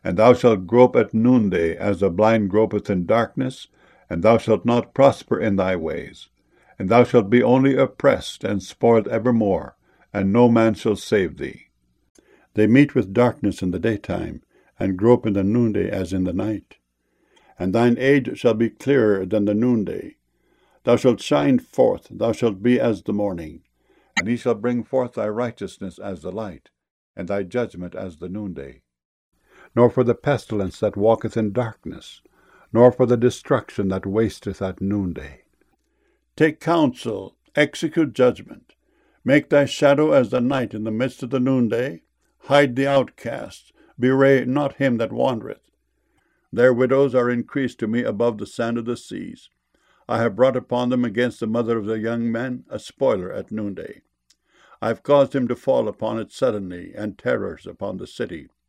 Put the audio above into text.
And thou shalt grope at noonday, as the blind gropeth in darkness, and thou shalt not prosper in thy ways. And thou shalt be only oppressed and spoiled evermore, and no man shall save thee. They meet with darkness in the daytime, and grope in the noonday as in the night. And thine age shall be clearer than the noonday. Thou shalt shine forth, thou shalt be as the morning. And he shall bring forth thy righteousness as the light, and thy judgment as the noonday. Nor for the pestilence that walketh in darkness, nor for the destruction that wasteth at noonday. Take counsel, execute judgment. Make thy shadow as the night in the midst of the noonday. Hide the outcast, bewray not him that wandereth. Their widows are increased to me above the sand of the seas. I have brought upon them against the mother of the young men a spoiler at noonday. I have caused him to fall upon it suddenly, and terrors upon the city.